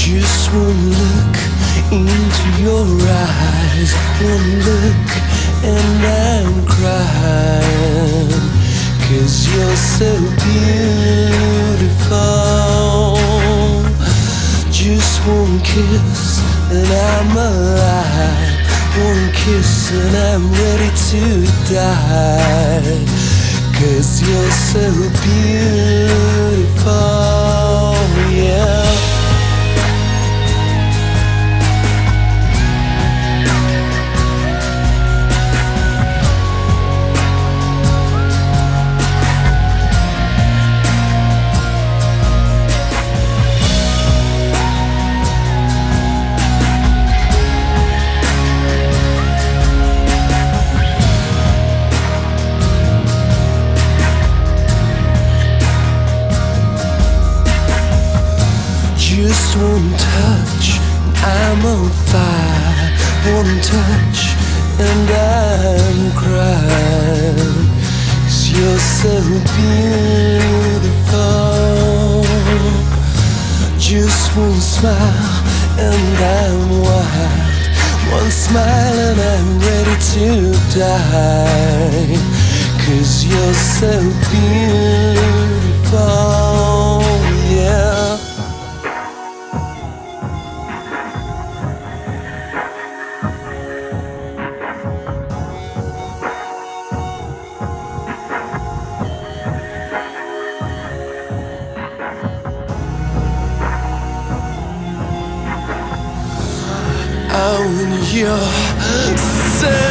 Just one look into your eyes, one look and I'm crying, 'cause you're so beautiful. Just one kiss and I'm alive, one kiss and I'm ready to die, 'cause you're so beautiful, yeah. Just one touch, I'm on fire. One touch, and I'm crying, 'cause you're so beautiful. Just one smile, and I'm wild. One smile, and I'm ready to die, 'cause you're so beautiful, yeah. Oh, and you're so